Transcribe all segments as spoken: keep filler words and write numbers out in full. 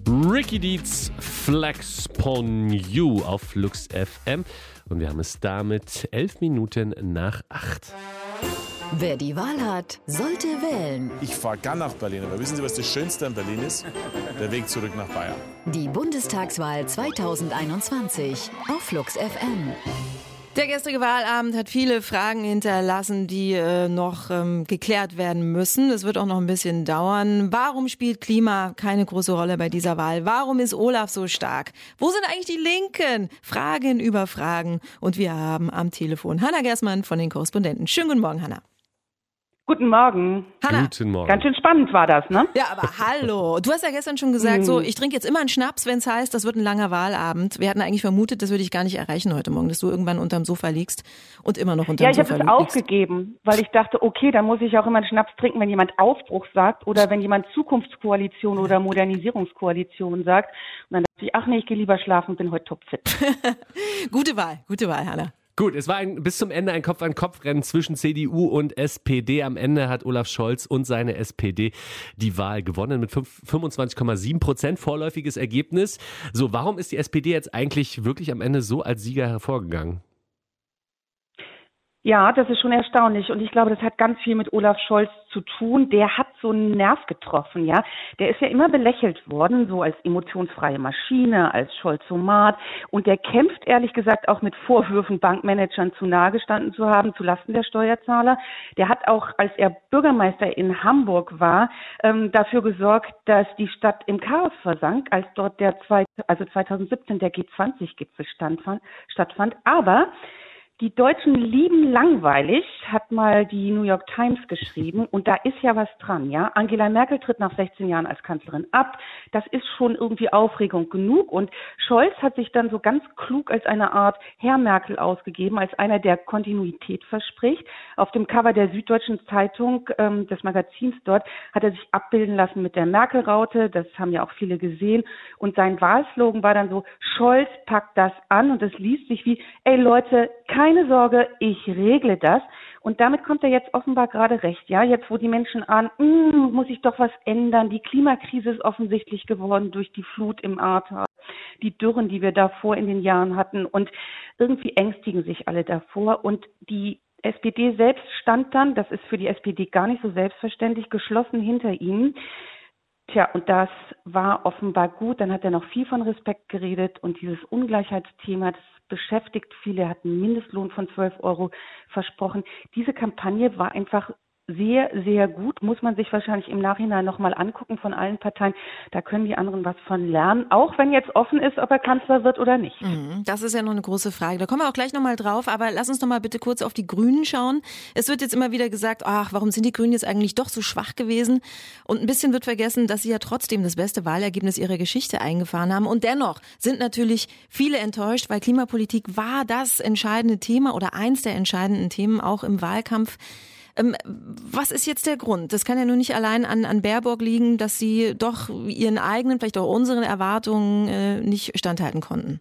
Ricky Deeds Flex Pon You auf Lux F M und wir haben es damit elf Minuten nach acht. Wer die Wahl hat, sollte wählen. Ich fahre gern nach Berlin, aber wissen Sie, was das Schönste an Berlin ist? Der Weg zurück nach Bayern. Die Bundestagswahl zweitausendeinundzwanzig auf Lux F M. Der gestrige Wahlabend hat viele Fragen hinterlassen, die äh, noch ähm, geklärt werden müssen. Es wird auch noch ein bisschen dauern. Warum spielt Klima keine große Rolle bei dieser Wahl? Warum ist Olaf so stark? Wo sind eigentlich die Linken? Fragen über Fragen. Und wir haben am Telefon Hannah Gersmann von den Korrespondenten. Schönen guten Morgen, Hannah. Guten Morgen. Hannah. Guten Morgen. Ganz schön spannend war das, ne? Ja, aber hallo. Du hast ja gestern schon gesagt, so, ich trinke jetzt immer einen Schnaps, wenn es heißt, das wird ein langer Wahlabend. Wir hatten eigentlich vermutet, das würde ich gar nicht erreichen heute Morgen, dass du irgendwann unterm Sofa liegst und immer noch unterm Ja, ich Sofa habe es liegst. aufgegeben, weil ich dachte, okay, dann muss ich auch immer einen Schnaps trinken, wenn jemand Aufbruch sagt oder wenn jemand Zukunftskoalition oder Modernisierungskoalition sagt. Und dann dachte ich, ach nee, ich gehe lieber schlafen und bin heute topfit. Gute Wahl, gute Wahl, Hannah. Gut, es war ein, bis zum Ende ein Kopf-an-Kopf-Rennen zwischen C D U und S P D. Am Ende hat Olaf Scholz und seine S P D die Wahl gewonnen mit fünfundzwanzig Komma sieben Prozent, vorläufiges Ergebnis. So, warum ist die S P D jetzt eigentlich wirklich am Ende so als Sieger hervorgegangen? Ja, das ist schon erstaunlich und ich glaube, das hat ganz viel mit Olaf Scholz zu tun. Der hat so einen Nerv getroffen, ja. Der ist ja immer belächelt worden, so als emotionsfreie Maschine, als Scholzomat und der kämpft ehrlich gesagt auch mit Vorwürfen, Bankmanagern zu nahe gestanden zu haben, zulasten der Steuerzahler. Der hat auch, als er Bürgermeister in Hamburg war, ähm, dafür gesorgt, dass die Stadt im Chaos versank, als dort der zwei, also zweitausendsiebzehn der G zwanzig-Gipfel stattfand. Aber die Deutschen lieben langweilig, hat mal die New York Times geschrieben und da ist ja was dran, ja. Angela Merkel tritt nach sechzehn Jahren als Kanzlerin ab. Das ist schon irgendwie Aufregung genug und Scholz hat sich dann so ganz klug als eine Art Herr Merkel ausgegeben, als einer, der Kontinuität verspricht. Auf dem Cover der Süddeutschen Zeitung, ähm, des Magazins dort, hat er sich abbilden lassen mit der Merkel-Raute. Das haben ja auch viele gesehen. Und sein Wahlslogan war dann so, Scholz packt das an und es liest sich wie, ey Leute, kein Keine Sorge, ich regle das. Und damit kommt er jetzt offenbar gerade recht. Ja, jetzt wo die Menschen ahnen, mm, muss ich doch was ändern. Die Klimakrise ist offensichtlich geworden durch die Flut im Ahrtal, die Dürren, die wir davor in den Jahren hatten. Und irgendwie ängstigen sich alle davor. Und die S P D selbst stand dann, das ist für die S P D gar nicht so selbstverständlich, geschlossen hinter ihnen. Tja, und das war offenbar gut. Dann hat er noch viel von Respekt geredet und dieses Ungleichheitsthema, das beschäftigt viele. Er hat einen Mindestlohn von zwölf Euro versprochen. Diese Kampagne war einfach sehr, sehr gut. Muss man sich wahrscheinlich im Nachhinein nochmal angucken von allen Parteien. Da können die anderen was von lernen, auch wenn jetzt offen ist, ob er Kanzler wird oder nicht. Das ist ja noch eine große Frage. Da kommen wir auch gleich nochmal drauf. Aber lass uns noch mal bitte kurz auf die Grünen schauen. Es wird jetzt immer wieder gesagt, ach, warum sind die Grünen jetzt eigentlich doch so schwach gewesen? Und ein bisschen wird vergessen, dass sie ja trotzdem das beste Wahlergebnis ihrer Geschichte eingefahren haben. Und dennoch sind natürlich viele enttäuscht, weil Klimapolitik war das entscheidende Thema oder eins der entscheidenden Themen auch im Wahlkampf. Ähm, was ist jetzt der Grund? Das kann ja nur nicht allein an, an Baerbock liegen, dass sie doch ihren eigenen, vielleicht auch unseren Erwartungen äh, nicht standhalten konnten.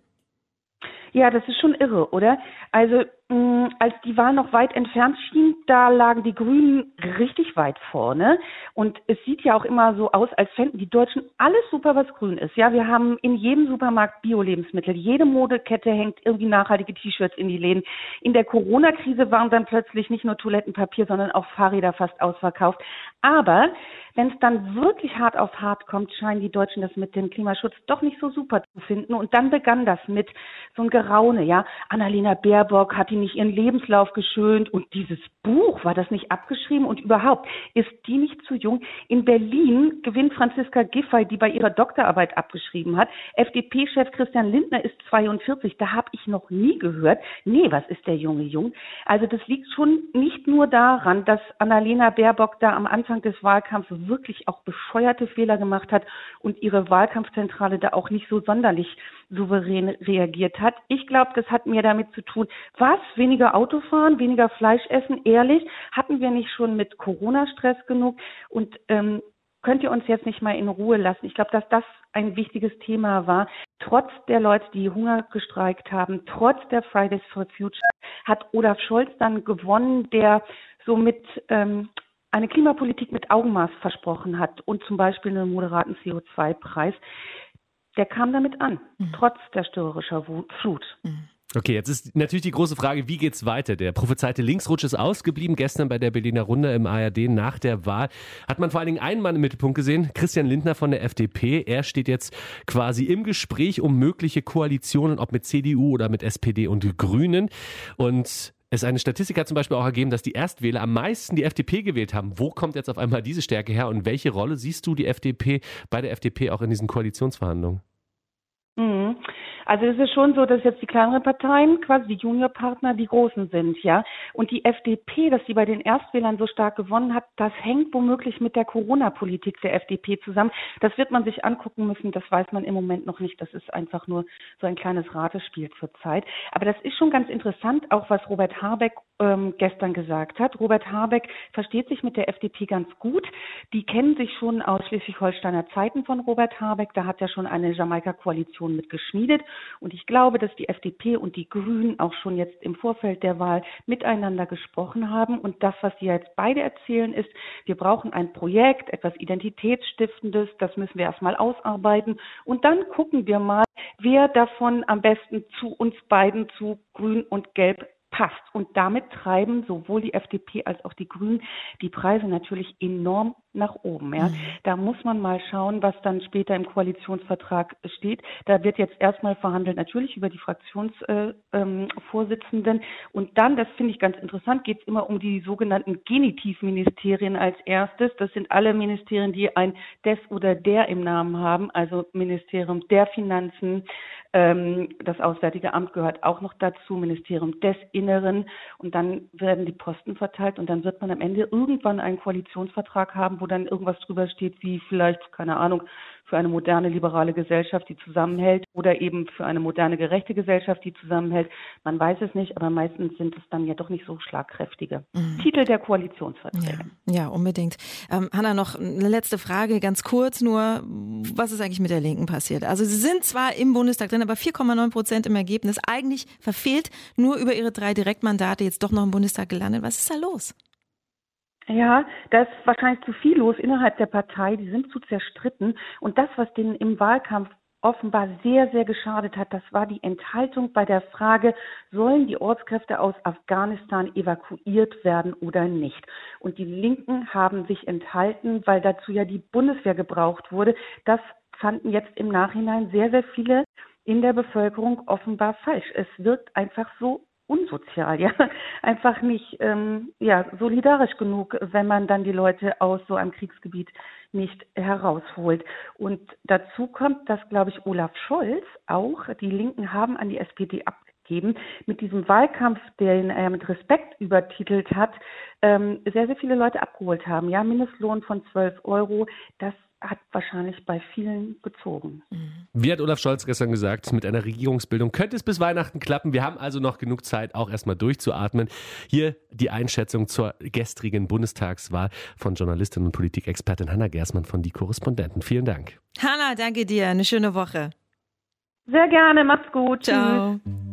Ja, das ist schon irre, oder? Also mh, als die Wahl noch weit entfernt schien, da lagen die Grünen richtig weit vorne. Und es sieht ja auch immer so aus, als fänden die Deutschen alles super, was grün ist. Ja, wir haben in jedem Supermarkt Bio-Lebensmittel. Jede Modekette hängt irgendwie nachhaltige T-Shirts in die Läden. In der Corona-Krise waren dann plötzlich nicht nur Toilettenpapier, sondern auch Fahrräder fast ausverkauft. Aber wenn es dann wirklich hart auf hart kommt, scheinen die Deutschen das mit dem Klimaschutz doch nicht so super zu finden. Und dann begann das mit so einem Geraune, ja. Annalena Baerbock hat die nicht ihren Lebenslauf geschönt und dieses Buch, war das nicht abgeschrieben und überhaupt, ist die nicht zu jung? In Berlin gewinnt Franziska Giffey, die bei ihrer Doktorarbeit abgeschrieben hat. F D P-Chef Christian Lindner ist zweiundvierzig, da habe ich noch nie gehört. Nee, was ist der junge Jung? Also das liegt schon nicht nur daran, dass Annalena Baerbock da am Anfang des Wahlkampfs wirklich auch bescheuerte Fehler gemacht hat und ihre Wahlkampfzentrale da auch nicht so sonderlich souverän reagiert hat. Ich glaube, das hat mehr damit zu tun, was? Weniger Autofahren, weniger Fleisch essen? Ehrlich, hatten wir nicht schon mit Corona-Stress genug? Und ähm, könnt ihr uns jetzt nicht mal in Ruhe lassen? Ich glaube, dass das ein wichtiges Thema war. Trotz der Leute, die Hunger gestreikt haben, trotz der Fridays for Future, hat Olaf Scholz dann gewonnen, der so mit ähm, eine Klimapolitik mit Augenmaß versprochen hat und zum Beispiel einen moderaten C O zwei Preis. der kam damit an, mhm. trotz der störrischer Flut. Mhm. Okay, jetzt ist natürlich die große Frage, wie geht's weiter? Der prophezeite Linksrutsch ist ausgeblieben. Gestern bei der Berliner Runde im A R D nach der Wahl hat man vor allen Dingen einen Mann im Mittelpunkt gesehen, Christian Lindner von der F D P. Er steht jetzt quasi im Gespräch um mögliche Koalitionen, ob mit C D U oder mit S P D und Grünen. Und es eine Statistik hat zum Beispiel auch ergeben, dass die Erstwähler am meisten die F D P gewählt haben. Wo kommt jetzt auf einmal diese Stärke her und welche Rolle siehst du die F D P bei der F D P auch in diesen Koalitionsverhandlungen? Mhm. Also es ist schon so, dass jetzt die kleineren Parteien, quasi die Juniorpartner, die großen sind, ja. Und die F D P, dass sie bei den Erstwählern so stark gewonnen hat, das hängt womöglich mit der Corona-Politik der F D P zusammen. Das wird man sich angucken müssen, das weiß man im Moment noch nicht. Das ist einfach nur so ein kleines Ratespiel zurzeit. Aber das ist schon ganz interessant, auch was Robert Habeck ähm, gestern gesagt hat. Robert Habeck versteht sich mit der F D P ganz gut. Die kennen sich schon aus Schleswig-Holsteiner Zeiten von Robert Habeck. Da hat er schon eine Jamaika-Koalition mit geschmiedet. Und ich glaube, dass die F D P und die Grünen auch schon jetzt im Vorfeld der Wahl miteinander gesprochen haben. Und das, was sie jetzt beide erzählen, ist, wir brauchen ein Projekt, etwas Identitätsstiftendes. Das müssen wir erstmal ausarbeiten. Und dann gucken wir mal, wer davon am besten zu uns beiden, zu Grün und Gelb, passt. Und damit treiben sowohl die F D P als auch die Grünen die Preise natürlich enorm nach oben. Ja. Mhm. Da muss man mal schauen, was dann später im Koalitionsvertrag steht. Da wird jetzt erstmal verhandelt, natürlich über die Fraktionsvorsitzenden. Äh, ähm, und dann, das finde ich ganz interessant, geht es immer um die sogenannten Genitivministerien als erstes. Das sind alle Ministerien, die ein des oder der im Namen haben, also Ministerium der Finanzen. Ähm, das Auswärtige Amt gehört auch noch dazu, Ministerium des Inneren. Und dann werden die Posten verteilt und dann wird man am Ende irgendwann einen Koalitionsvertrag haben, wo dann irgendwas drüber steht, wie vielleicht, keine Ahnung, für eine moderne, liberale Gesellschaft, die zusammenhält, oder eben für eine moderne, gerechte Gesellschaft, die zusammenhält. Man weiß es nicht, aber meistens sind es dann ja doch nicht so schlagkräftige mhm. Titel der Koalitionsverträge. Ja, ja, unbedingt. Ähm, Hanna, noch eine letzte Frage, ganz kurz nur. Was ist eigentlich mit der Linken passiert? Also sie sind zwar im Bundestag drin, aber vier Komma neun Prozent im Ergebnis. Eigentlich verfehlt, nur über ihre drei Direktmandate jetzt doch noch im Bundestag gelandet. Was ist da los? Ja, da ist wahrscheinlich zu viel los innerhalb der Partei. Die sind zu zerstritten. Und das, was denen im Wahlkampf offenbar sehr, sehr geschadet hat, das war die Enthaltung bei der Frage, sollen die Ortskräfte aus Afghanistan evakuiert werden oder nicht? Und die Linken haben sich enthalten, weil dazu ja die Bundeswehr gebraucht wurde. Das fanden jetzt im Nachhinein sehr, sehr viele in der Bevölkerung offenbar falsch. Es wirkt einfach so unsozial, ja, einfach nicht ähm, ja solidarisch genug, wenn man dann die Leute aus so einem Kriegsgebiet nicht herausholt. Und dazu kommt, dass, glaube ich, Olaf Scholz auch, die Linken haben an die S P D abgegeben, mit diesem Wahlkampf, den er mit Respekt übertitelt hat, ähm, sehr, sehr viele Leute abgeholt haben. Ja, Mindestlohn von zwölf Euro, das hat wahrscheinlich bei vielen gezogen. Wie hat Olaf Scholz gestern gesagt, mit einer Regierungsbildung könnte es bis Weihnachten klappen. Wir haben also noch genug Zeit, auch erstmal durchzuatmen. Hier die Einschätzung zur gestrigen Bundestagswahl von Journalistin und Politikexpertin Hanna Gersmann von Die Korrespondenten. Vielen Dank. Hanna, danke dir. Eine schöne Woche. Sehr gerne. Macht's gut. Ciao. Tschüss.